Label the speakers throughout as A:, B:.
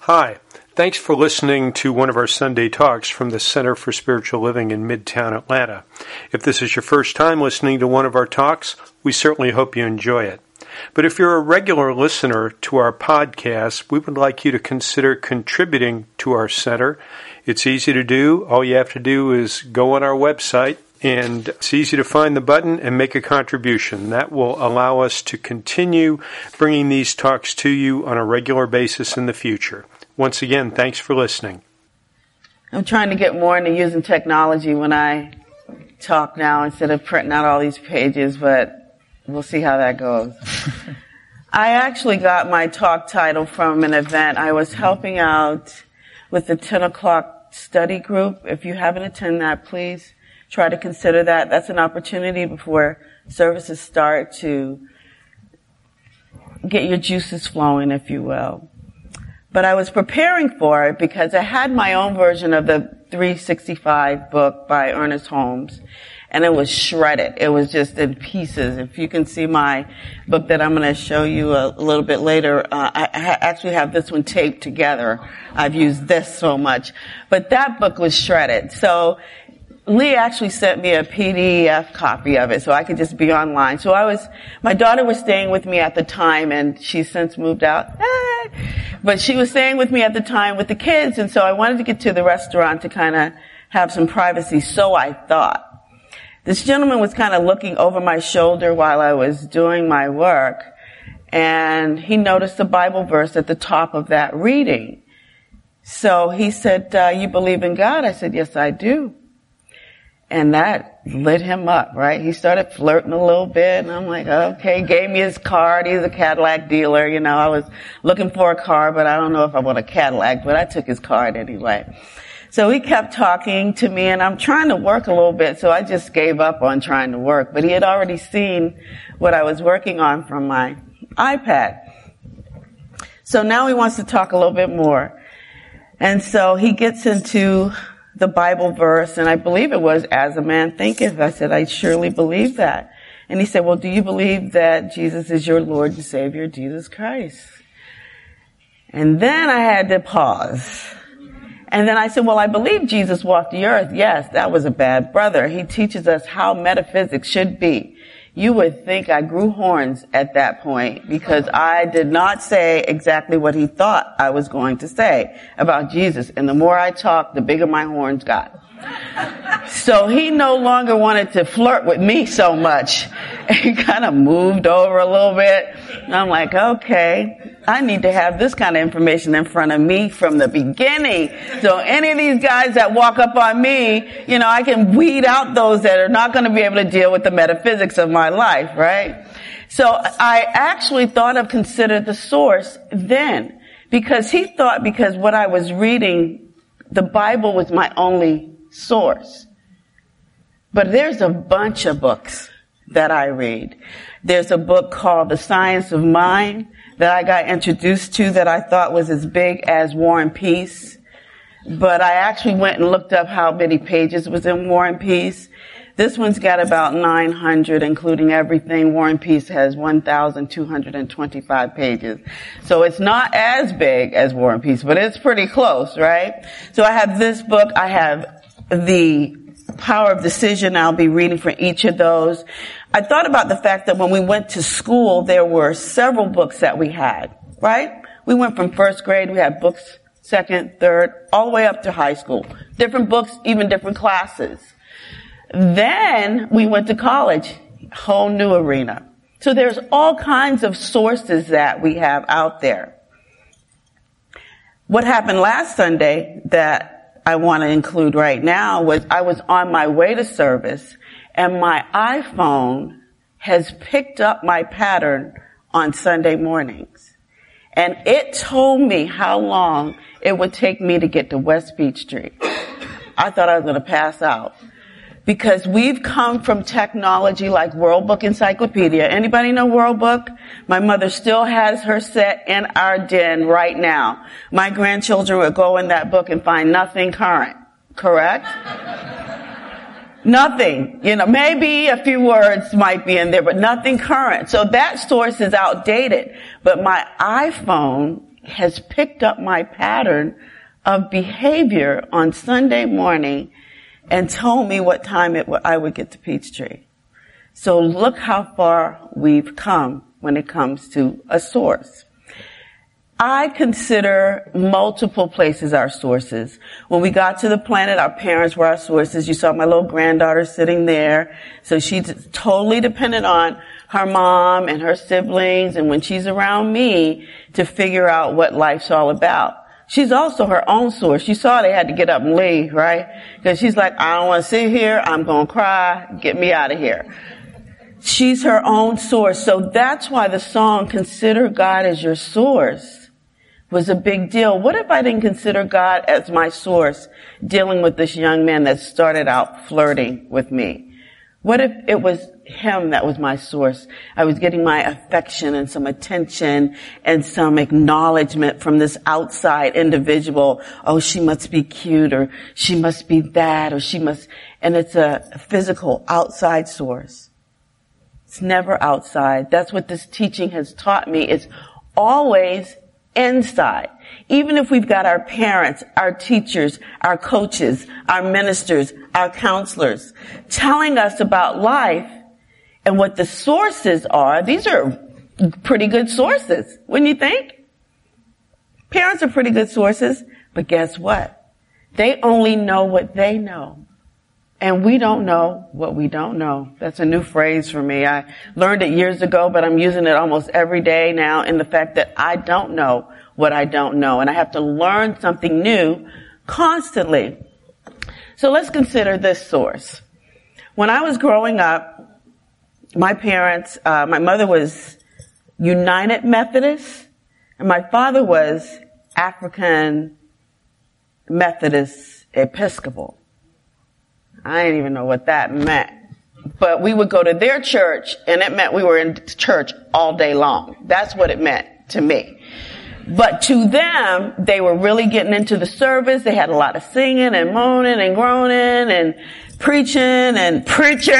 A: Hi, thanks for listening to one of our Sunday talks from the Center for Spiritual Living in Midtown Atlanta. If this is your first time listening to one of our talks, we certainly hope you enjoy it. But if you're a regular listener to our podcast, we would like you to consider contributing to our center. It's easy to do. All you have to do is go on our website, and it's easy to find the button and make a contribution. That will allow us to continue bringing these talks to you on a regular basis in the future. Once again, thanks for listening.
B: I'm trying to get more into using technology when I talk now instead of printing out all these pages, but we'll see how that goes. I actually got my talk title from an event. I was helping out with the 10 o'clock study group. If you haven't attended that, please try to consider that. That's an opportunity before services start to get your juices flowing, if you will. But I was preparing for it because I had my own version of the 365 book by Ernest Holmes, and it was shredded. It was just in pieces. If you can see my book that I'm going to show you a little bit later, I actually have this one taped together. I've used this so much. But that book was shredded. So Lee actually sent me a PDF copy of it so I could just be online. So my daughter was staying with me at the time, and she's since moved out. But she was staying with me at the time with the kids, and so I wanted to get to the restaurant to kind of have some privacy, so I thought. This gentleman was kind of looking over my shoulder while I was doing my work, and he noticed a Bible verse at the top of that reading. So he said, "You believe in God?" I said, "Yes, I do." And that lit him up, right? He started flirting a little bit, and I'm like, okay, gave me his card. He's a Cadillac dealer, you know. I was looking for a car, but I don't know if I want a Cadillac, but I took his card anyway. So he kept talking to me, and I'm trying to work a little bit, so I just gave up on trying to work. But he had already seen what I was working on from my iPad. So now he wants to talk a little bit more. And so he gets into the Bible verse, and I believe it was, "As a man thinketh." I said, "I surely believe that." And he said, "Well, do you believe that Jesus is your Lord and Savior, Jesus Christ?" And then I had to pause. And then I said, "Well, I believe Jesus walked the earth." Yes, that was a bad brother. He teaches us how metaphysics should be. You would think I grew horns at that point because I did not say exactly what he thought I was going to say about Jesus. And the more I talked, the bigger my horns got. So he no longer wanted to flirt with me so much. He kind of moved over a little bit. And I'm like, okay, I need to have this kind of information in front of me from the beginning. So any of these guys that walk up on me, you know, I can weed out those that are not going to be able to deal with the metaphysics of my life, right? So I actually considered the source then, because he thought because what I was reading, the Bible was my only source. But there's a bunch of books that I read. There's a book called The Science of Mind that I got introduced to that I thought was as big as War and Peace. But I actually went and looked up how many pages was in War and Peace. This one's got about 900, including everything. War and Peace has 1,225 pages. So it's not as big as War and Peace, but it's pretty close, right? So I have this book. I have The Power of Decision. I'll be reading for each of those. I thought about the fact that when we went to school, there were several books that we had, right? We went from first grade, we had books, second, third, all the way up to high school. Different books, even different classes. Then we went to college, whole new arena. So there's all kinds of sources that we have out there. What happened last Sunday that I want to include right now was I was on my way to service, and my iPhone has picked up my pattern on Sunday mornings. And it told me how long it would take me to get to West Beach Street. I thought I was going to pass out. Because we've come from technology like World Book Encyclopedia. Anybody know World Book? My mother still has her set in our den right now. My grandchildren will go in that book and find nothing current. Correct? Nothing. You know, maybe a few words might be in there, but nothing current. So that source is outdated. But my iPhone has picked up my pattern of behavior on Sunday morning and told me what time I would get to Peachtree. So look how far we've come when it comes to a source. I consider multiple places our sources. When we got to the planet, our parents were our sources. You saw my little granddaughter sitting there. So she's totally dependent on her mom and her siblings and when she's around me to figure out what life's all about. She's also her own source. You saw they had to get up and leave, right? Because she's like, I don't want to sit here. I'm going to cry. Get me out of here. She's her own source. So that's why the song, Consider God as Your Source, was a big deal. What if I didn't consider God as my source dealing with this young man that started out flirting with me? What if it was him that was my source? I was getting my affection and some attention and some acknowledgement from this outside individual. Oh, she must be cute, or she must be that, or she must, and it's a physical outside source. It's never outside. That's what this teaching has taught me. It's always inside. Even if we've got our parents, our teachers, our coaches, our ministers, our counselors telling us about life and what the sources are, these are pretty good sources, wouldn't you think? Parents are pretty good sources, but guess what? They only know what they know. And we don't know what we don't know. That's a new phrase for me. I learned it years ago, but I'm using it almost every day now in the fact that I don't know what I don't know. And I have to learn something new constantly. So let's consider this source. When I was growing up, my parents, my mother was United Methodist and my father was African Methodist Episcopal. I didn't even know what that meant. But we would go to their church, and it meant we were in church all day long. That's what it meant to me. But to them, they were really getting into the service. They had a lot of singing and moaning and groaning and preaching and preaching.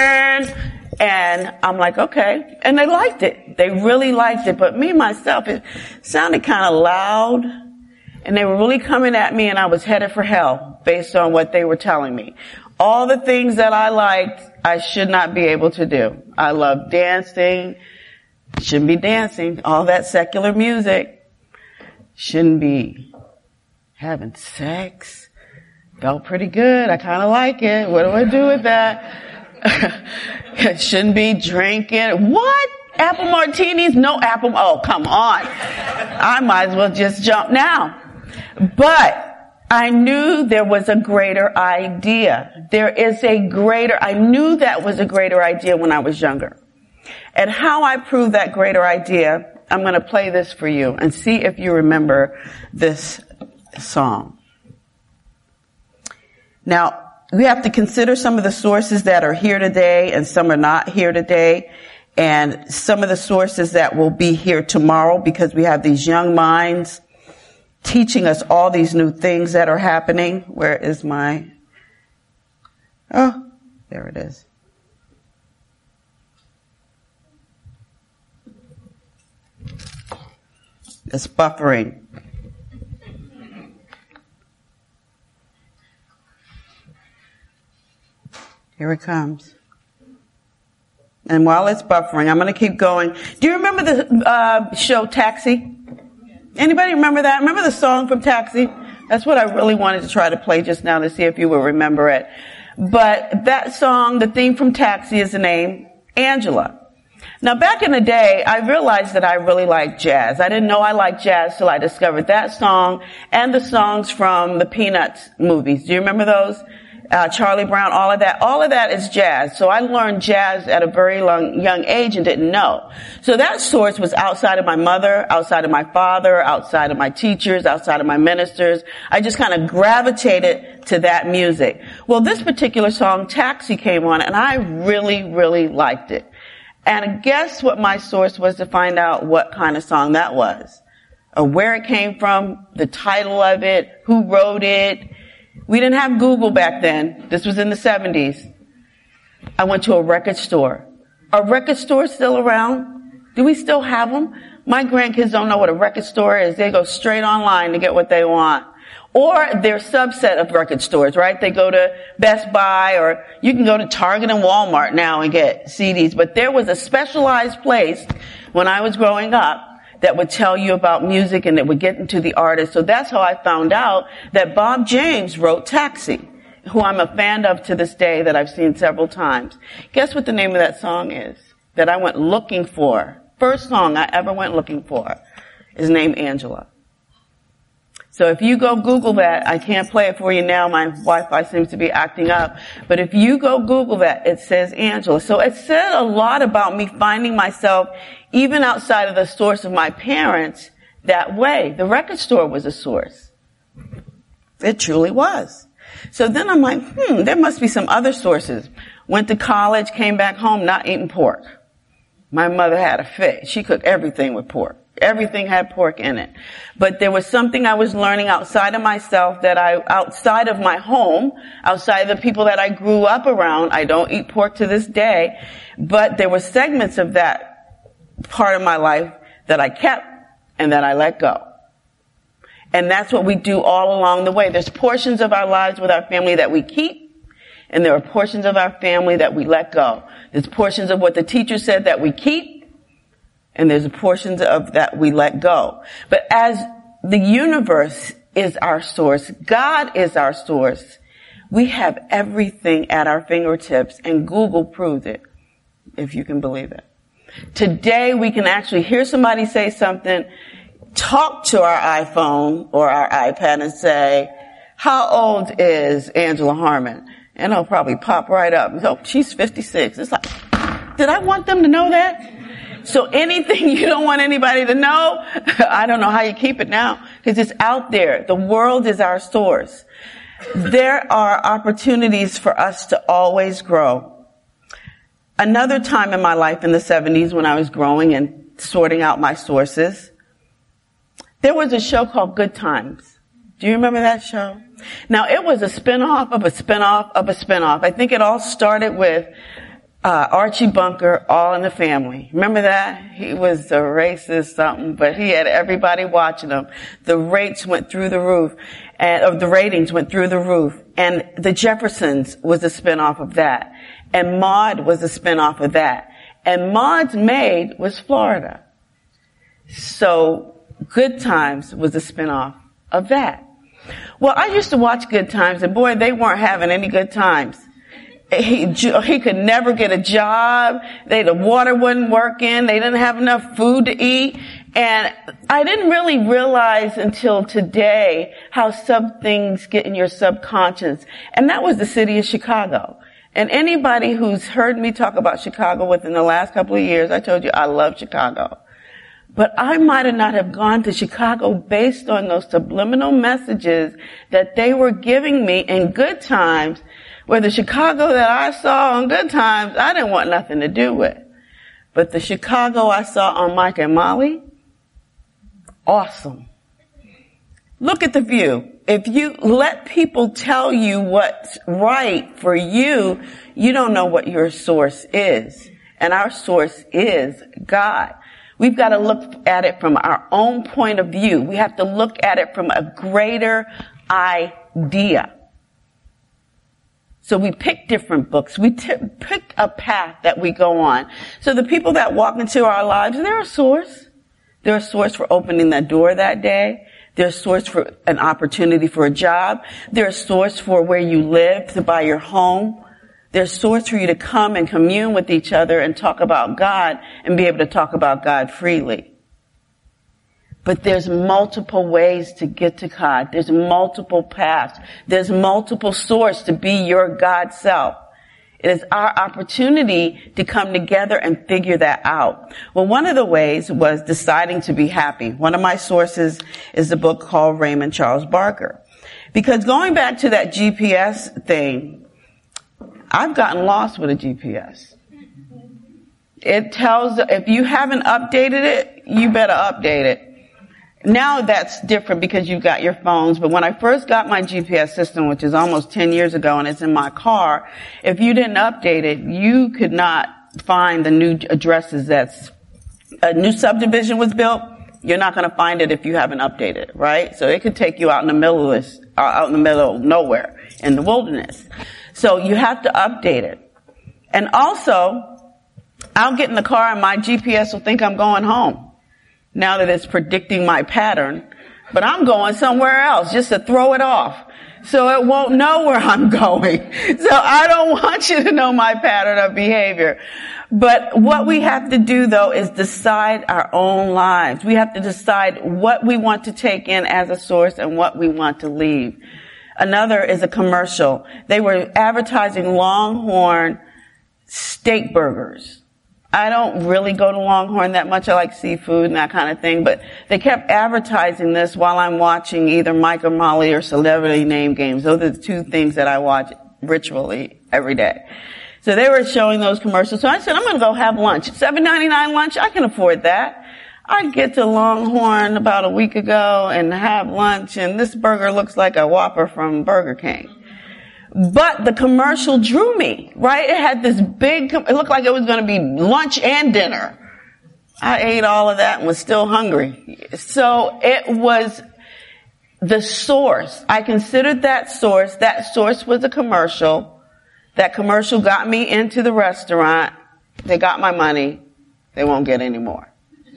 B: And I'm like, okay. And they liked it. They really liked it. But me, myself, it sounded kind of loud. And they were really coming at me, and I was headed for hell based on what they were telling me. All the things that I liked, I should not be able to do. I love dancing. Shouldn't be dancing. All that secular music. Shouldn't be having sex. Felt pretty good. I kind of like it. What do I do with that? Shouldn't be drinking. What? Apple martinis? No apple. Oh, come on. I might as well just jump now. But I knew there was a greater idea. I knew that was a greater idea when I was younger. And how I proved that greater idea, I'm going to play this for you and see if you remember this song. Now, we have to consider some of the sources that are here today and some are not here today, and some of the sources that will be here tomorrow, because we have these young minds teaching us all these new things that are happening. Where is my... Oh, there it is. It's buffering. Here it comes. And while it's buffering, I'm going to keep going. Do you remember the show Taxi? Anybody remember that? Remember the song from Taxi? That's what I really wanted to try to play just now to see if you will remember it. But that song, the theme from Taxi, is the name Angela. Now, back in the day, I realized that I really liked jazz. I didn't know I liked jazz till I discovered that song and the songs from the Peanuts movies. Do you remember those? Charlie Brown, all of that is jazz. So I learned jazz at a very young age and didn't know. So that source was outside of my mother, outside of my father, outside of my teachers, outside of my ministers. I just kind of gravitated to that music. Well, this particular song, Taxi, came on, and I really, really liked it. And guess what my source was to find out what kind of song that was, or where it came from, the title of it, who wrote it. We didn't have Google back then. This was in the 70s. I went to a record store. Are record stores still around? Do we still have them? My grandkids don't know what a record store is. They go straight online to get what they want. Or their subset of record stores, right? They go to Best Buy, or you can go to Target and Walmart now and get CDs. But there was a specialized place when I was growing up that would tell you about music and that would get into the artist. So that's how I found out that Bob James wrote Taxi, who I'm a fan of to this day, that I've seen several times. Guess what the name of that song is that I went looking for? First song I ever went looking for is named Angela. So if you go Google that, I can't play it for you now. My Wi-Fi seems to be acting up. But if you go Google that, it says Angela. So it said a lot about me finding myself even outside of the source of my parents that way. The record store was a source. It truly was. So then I'm like, there must be some other sources. Went to college, came back home, not eating pork. My mother had a fit. She cooked everything with pork. Everything had pork in it. But there was something I was learning outside of myself outside of my home, outside of the people that I grew up around. I don't eat pork to this day, but there were segments of that part of my life that I kept and that I let go. And that's what we do all along the way. There's portions of our lives with our family that we keep, and there are portions of our family that we let go. There's portions of what the teacher said that we keep, and there's portions of that we let go. But as the universe is our source, God is our source, we have everything at our fingertips, and Google proves it, if you can believe it. Today we can actually hear somebody say something, talk to our iPhone or our iPad and say, how old is Angela Harmon? And it'll probably pop right up. Oh, she's 56. It's like, did I want them to know that? So anything you don't want anybody to know, I don't know how you keep it now, because it's out there. The world is our source. There are opportunities for us to always grow. Another time in my life in the 70s when I was growing and sorting out my sources, there was a show called Good Times. Do you remember that show? Now, it was a spinoff of a spinoff of a spinoff. I think it all started with Archie Bunker, All in the Family. Remember that? He was a racist something, but he had everybody watching him. The rates went through the roof, the ratings went through the roof. And The Jeffersons was a spinoff of that. And Maude was a spinoff of that. And Maude's maid was Florida. So Good Times was a spinoff of that. Well, I used to watch Good Times, and boy, they weren't having any good times. He could never get a job. The water wasn't working. They didn't have enough food to eat. And I didn't really realize until today how some things get in your subconscious. And that was the city of Chicago. And anybody who's heard me talk about Chicago within the last couple of years, I told you I love Chicago. But I might have not have gone to Chicago based on those subliminal messages that they were giving me in Good Times, where the Chicago that I saw on Good Times, I didn't want nothing to do with. But the Chicago I saw on Mike and Molly, awesome. Look at The View. If you let people tell you what's right for you, you don't know what your source is. And our source is God. We've got to look at it from our own point of view. We have to look at it from a greater idea. So we pick different books. We pick a path that we go on. So the people that walk into our lives, they're a source. They're a source for opening that door that day. They're a source for an opportunity for a job. They're a source for where you live, to buy your home. They're a source for you to come and commune with each other and talk about God and be able to talk about God freely. But there's multiple ways to get to God. There's multiple paths. There's multiple sources to be your God self. It is our opportunity to come together and figure that out. Well, one of the ways was deciding to be happy. One of my sources is a book called Raymond Charles Barker. Because going back to that GPS thing, I've gotten lost with a GPS. It tells, if you haven't updated it, you better update it. Now that's different because you've got your phones, but when I first got my GPS system, which is almost 10 years ago, and it's in my car, if you didn't update it, you could not find the new addresses that's a new subdivision was built, you're not going to find it if you haven't updated it, right? So it could take you out in the middle of this, out in the middle of nowhere, in the wilderness. So you have to update it. And also, I'll get in the car and my GPS will think I'm going home, now that it's predicting my pattern, but I'm going somewhere else just to throw it off. So it won't know where I'm going. So I don't want you to know my pattern of behavior. But what we have to do, though, is decide our own lives. We have to decide what we want to take in as a source and what we want to leave. Another is a commercial. They were advertising Longhorn steak burgers. I don't really go to Longhorn that much. I like seafood and that kind of thing, but they kept advertising this while I'm watching either Mike or Molly or Celebrity Name Games. Those are the two things that I watch ritually every day. So they were showing those commercials. So I said, I'm going to go have lunch. $7.99 lunch, I can afford that. I get to Longhorn about a week ago and have lunch, and this burger looks like a Whopper from Burger King. But the commercial drew me, right? It had this big, it looked like it was going to be lunch and dinner. I ate all of that and was still hungry. So it was the source. I considered that source. That source was a commercial. That commercial got me into the restaurant. They got my money. They won't get any more.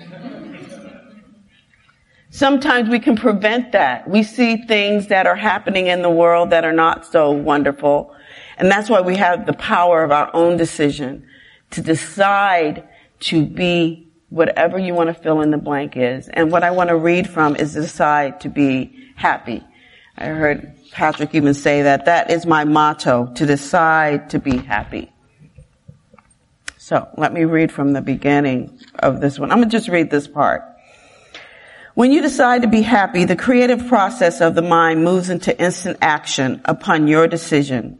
B: Sometimes we can prevent that. We see things that are happening in the world that are not so wonderful. And that's why we have the power of our own decision to decide to be whatever you want to fill in the blank is. And what I want to read from is decide to be happy. I heard Patrick even say that. That is my motto, to decide to be happy. So let me read from the beginning of this one. I'm going to just read this part. When you decide to be happy, the creative process of the mind moves into instant action upon your decision.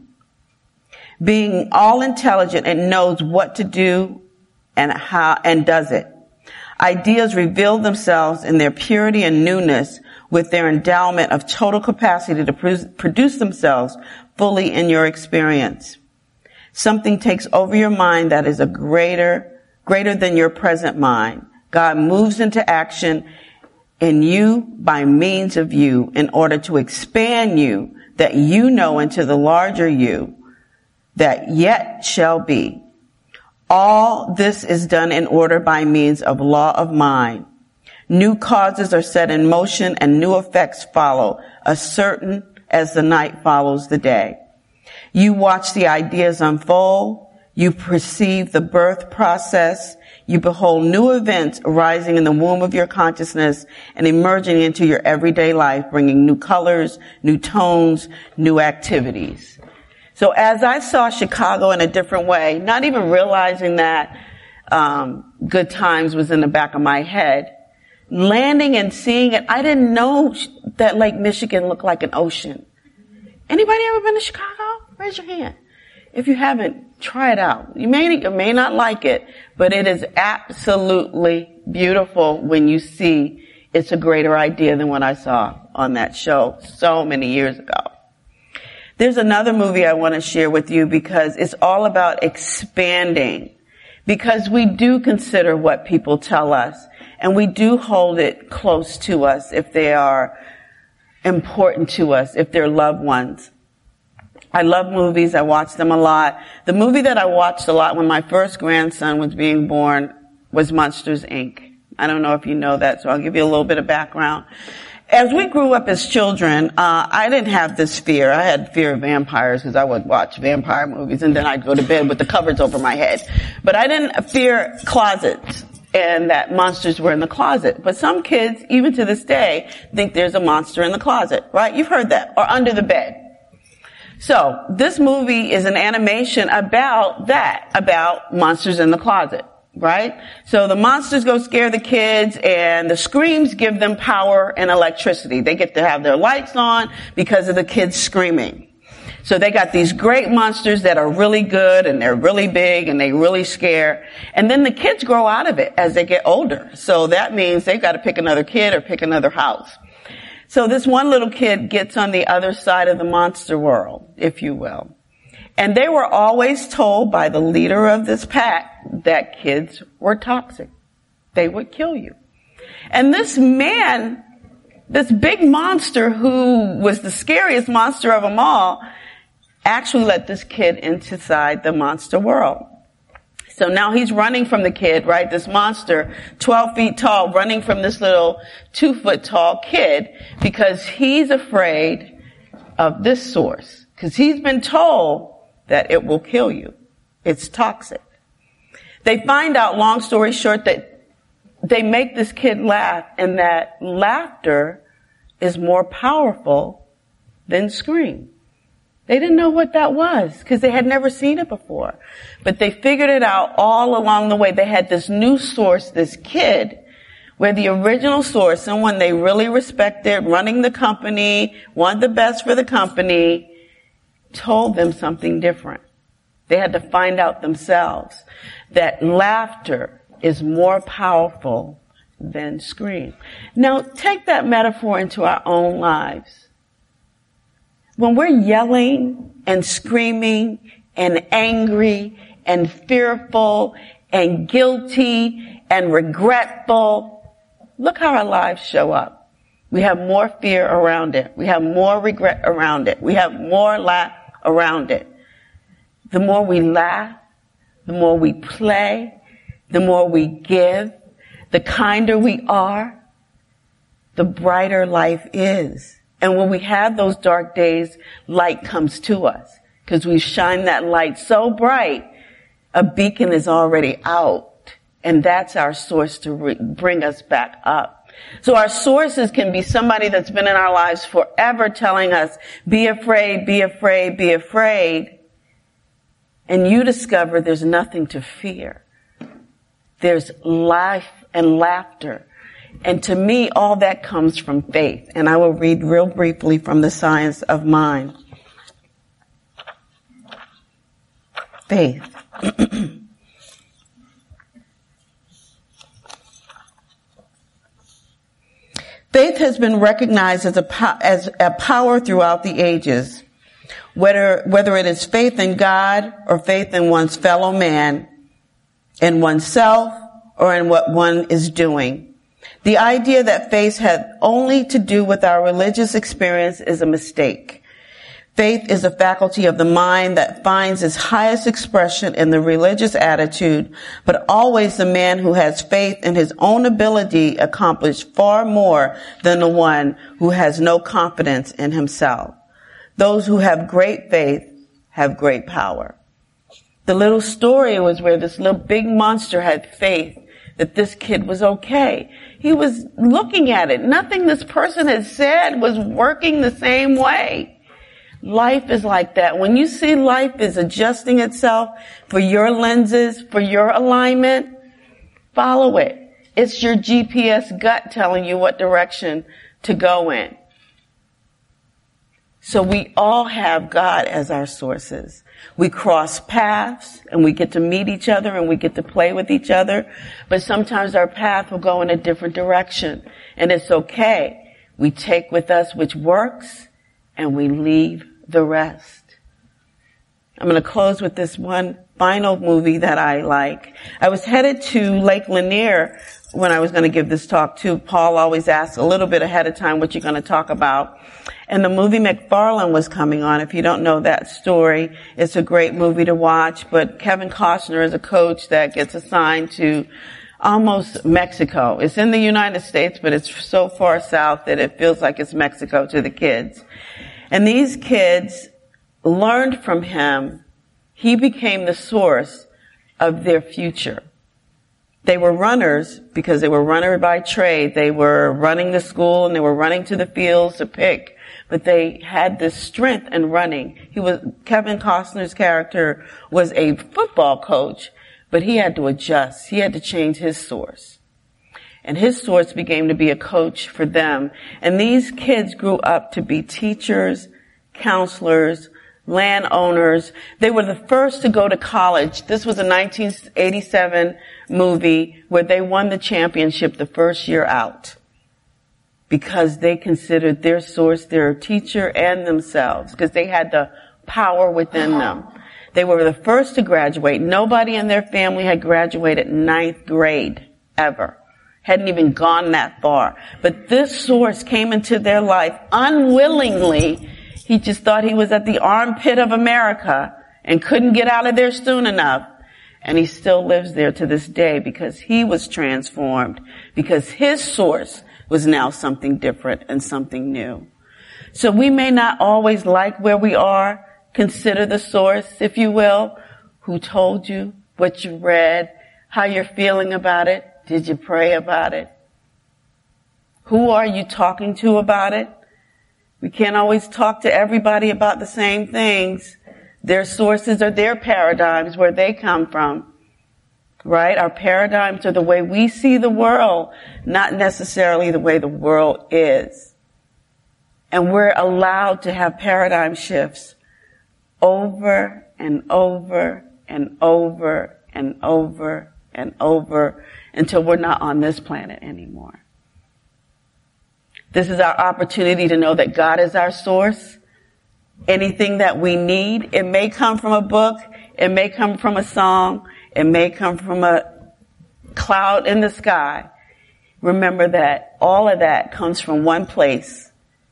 B: Being all intelligent, it knows what to do and how, and does it. Ideas reveal themselves in their purity and newness with their endowment of total capacity to produce themselves fully in your experience. Something takes over your mind that is a greater than your present mind. God moves into action in you by means of you in order to expand you that you know into the larger you that yet shall be. All this is done in order by means of law of mind. New causes are set in motion and new effects follow, as certain as the night follows the day. You watch the ideas unfold. You perceive the birth process. You behold new events arising in the womb of your consciousness and emerging into your everyday life, bringing new colors, new tones, new activities. So as I saw Chicago in a different way, not even realizing that Good Times was in the back of my head, landing and seeing it, I didn't know that Lake Michigan looked like an ocean. Anybody ever been to Chicago? Raise your hand. If you haven't, try it out. You may not like it, but it is absolutely beautiful when you see it's a greater idea than what I saw on that show so many years ago. There's another movie I want to share with you because it's all about expanding. Because we do consider what people tell us, and we do hold it close to us if they are important to us, if they're loved ones. I love movies. I watch them a lot. The movie that I watched a lot when my first grandson was being born was Monsters, Inc. I don't know if you know that, so I'll give you a little bit of background. As we grew up as children, I didn't have this fear. I had fear of vampires because I would watch vampire movies and then I'd go to bed with the covers over my head. But I didn't fear closets and that monsters were in the closet. But some kids, even to this day, think there's a monster in the closet, right? You've heard that. Or under the bed. So this movie is an animation about that, about monsters in the closet, right? So the monsters go scare the kids and the screams give them power and electricity. They get to have their lights on because of the kids screaming. So they got these great monsters that are really good and they're really big and they really scare. And then the kids grow out of it as they get older. So that means they've got to pick another kid or pick another house. So this one little kid gets on the other side of the monster world, if you will. And they were always told by the leader of this pack that kids were toxic. they would kill you. And this man, this big monster who was the scariest monster of them all, actually let this kid inside the monster world. So now he's running from the kid, right? This monster, 12 feet tall, running from this little 2 foot tall kid because he's afraid of this source. Because he's been told that it will kill you. It's toxic. They find out, long story short, that they make this kid laugh, and that laughter is more powerful than scream. They didn't know what that was because they had never seen it before. But they figured it out all along the way. They had this new source, this kid, where the original source, someone they really respected, running the company, wanted the best for the company, told them something different. They had to find out themselves that laughter is more powerful than scream. Now, take that metaphor into our own lives. When we're yelling and screaming and angry and fearful and guilty and regretful, look how our lives show up. We have more fear around it. We have more regret around it. We have more laugh around it. The more we laugh, the more we play, the more we give, the kinder we are, the brighter life is. And when we have those dark days, light comes to us because we shine that light so bright, a beacon is already out. And that's our source to bring us back up. So our sources can be somebody that's been in our lives forever telling us, be afraid, be afraid, be afraid. And you discover there's nothing to fear. There's life and laughter. And to me, all that comes from faith. And I will read real briefly from the Science of Mind. Faith. Faith has been recognized as a power throughout the ages. Whether it is faith in God or faith in one's fellow man, in oneself or in what one is doing. The idea that faith had only to do with our religious experience is a mistake. Faith is a faculty of the mind that finds its highest expression in the religious attitude, but always the man who has faith in his own ability accomplishes far more than the one who has no confidence in himself. Those who have great faith have great power. The little story was where this little big monster had faith that this kid was okay. He was looking at it. Nothing this person had said was working the same way. Life is like that. When you see life is adjusting itself for your lenses, for your alignment, follow it. It's your GPS gut telling you what direction to go in. So we all have God as our sources. We cross paths and we get to meet each other and we get to play with each other. But sometimes our path will go in a different direction. And it's okay. We take with us which works and we leave the rest. I'm going to close with this one final movie that I like. I was headed to Lake Lanier when I was going to give this talk too. Paul always asks a little bit ahead of time what you're going to talk about. And the movie McFarlane was coming on. If you don't know that story, it's a great movie to watch. But Kevin Costner is a coach that gets assigned to almost Mexico. It's in the United States, but it's so far south that it feels like it's Mexico to the kids. And these kids learned from him. He became the source of their future. They were runners because they were runners by trade. They were running to school and they were running to the fields to pick. But they had this strength in running. Kevin Costner's character was a football coach, but he had to adjust. He had to change his source. And his source became to be a coach for them. And these kids grew up to be teachers, counselors, landowners. They were the first to go to college. This was a 1987 movie where they won the championship the first year out because they considered their source their teacher and themselves because they had the power within them. They were the first to graduate. Nobody in their family had graduated 9th grade ever. hadn't even gone that far. But this source came into their life unwillingly. He just thought he was at the armpit of America and couldn't get out of there soon enough. And he still lives there to this day because he was transformed, because his source was now something different and something new. So we may not always like where we are. Consider the source, if you will. Who told you, what you read, how you're feeling about it. Did you pray about it? Who are you talking to about it? We can't always talk to everybody about the same things. Their sources are their paradigms, where they come from. Right? Our paradigms are the way we see the world, not necessarily the way the world is. And we're allowed to have paradigm shifts over and over and over and over and over until we're not on this planet anymore. This is our opportunity to know that God is our source. Anything that we need, it may come from a book, it may come from a song, it may come from a cloud in the sky. Remember that all of that comes from one place,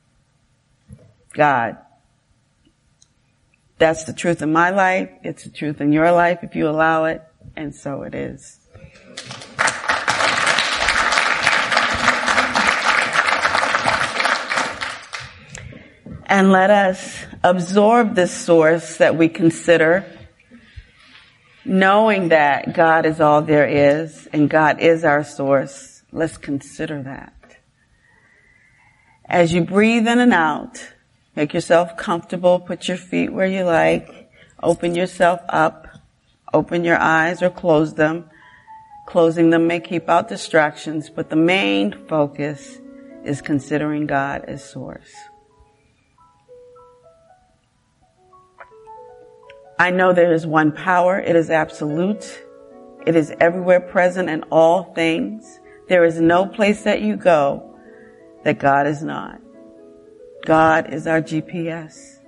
B: God. That's the truth in my life. It's the truth in your life if you allow it. And so it is. And let us absorb this source that we consider, knowing that God is all there is and God is our source. Let's consider that. As you breathe in and out, make yourself comfortable, put your feet where you like, open yourself up, open your eyes or close them. Closing them may keep out distractions, but the main focus is considering God as source. I know there is one power. It is absolute. It is everywhere present in all things. There is no place that you go that God is not. God is our GPS.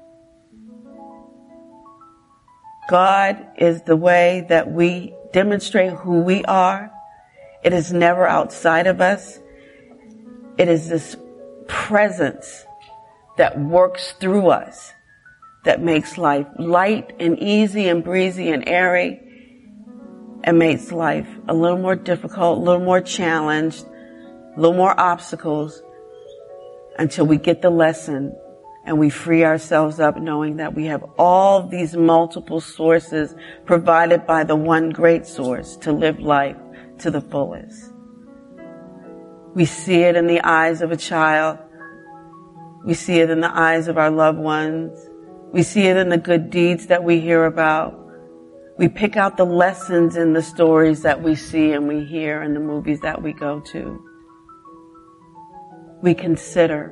B: God is the way that we demonstrate who we are. It is never outside of us. It is this presence that works through us, that makes life light and easy and breezy and airy, and makes life a little more difficult, a little more challenged, a little more obstacles, until we get the lesson and we free ourselves up knowing that we have all these multiple sources provided by the one great source to live life to the fullest. We see it in the eyes of a child. We see it in the eyes of our loved ones. We see it in the good deeds that we hear about. We pick out the lessons in the stories that we see and we hear in the movies that we go to. We consider,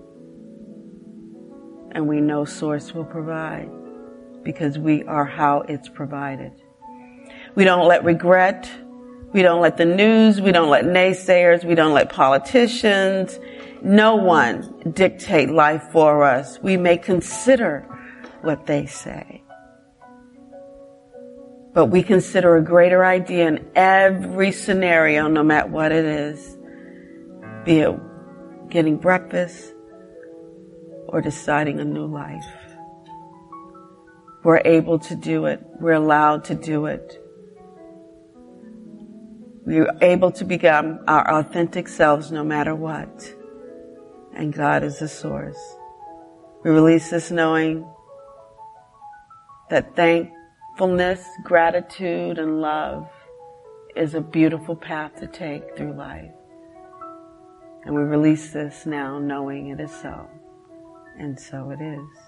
B: and we know source will provide because we are how it's provided. We don't let regret, we don't let the news, we don't let naysayers, we don't let politicians, no one dictate life for us. We may consider what they say, but we consider a greater idea in every scenario, no matter what it is, be it getting breakfast or deciding a new life. We're able to do it. We're allowed to do it. We're able to become our authentic selves no matter what. And God is the source. We release this knowing that thankfulness, gratitude, and love is a beautiful path to take through life. And we release this now knowing it is so. And so it is.